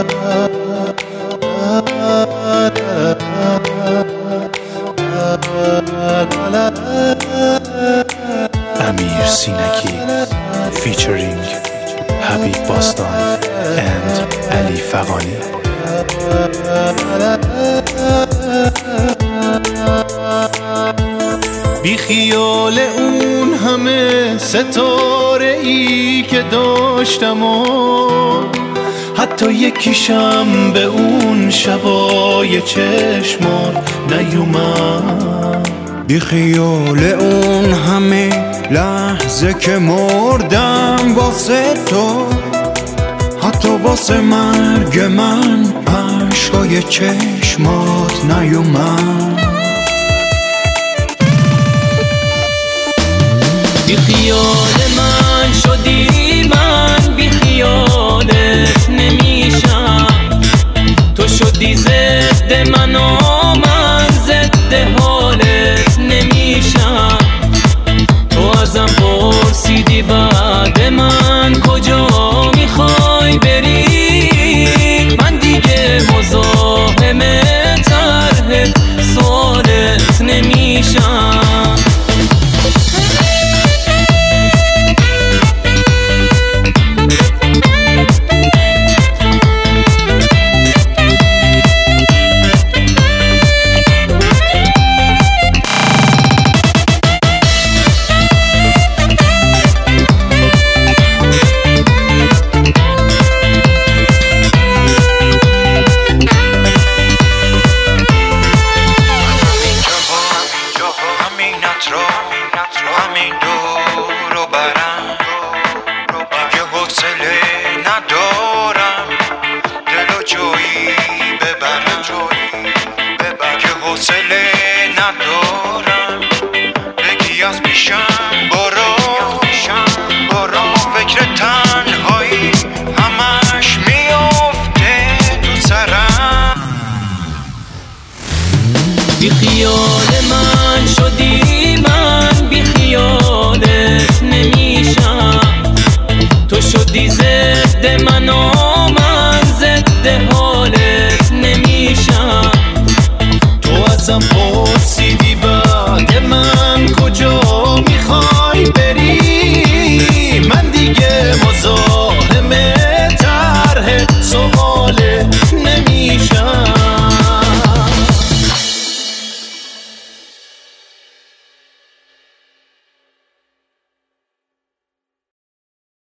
Amir Sinaki featuring Habib Bostan and Ali Fagani. بی خیال اون همه ستاره ای که داشتم و حتی یکیشم به اون شبای چشمات نیومد. بی خیال اون همه لحظه که مردم واسه تو، حتی واسه مرگ من عشقای چشمات نیومد. بی خیال من شدی، من بی خیالت نمیشم. تو شدی ضد من و من ضد حالت نمیشم. تو ازم پرسیدی بعد من کجا میخوای بری، من دیگه مزاحم طرح سوالت نمیشم. همین دورو برم دیگه حوصله ندارم، دلو جایی ببرم دیگه حوصله ندارم. بگی از پیشم برو فکر تنهایی همش میافته تو سرم. بی خیال من شدی، من بی خیالت نمیشم. تو شدی ضد من و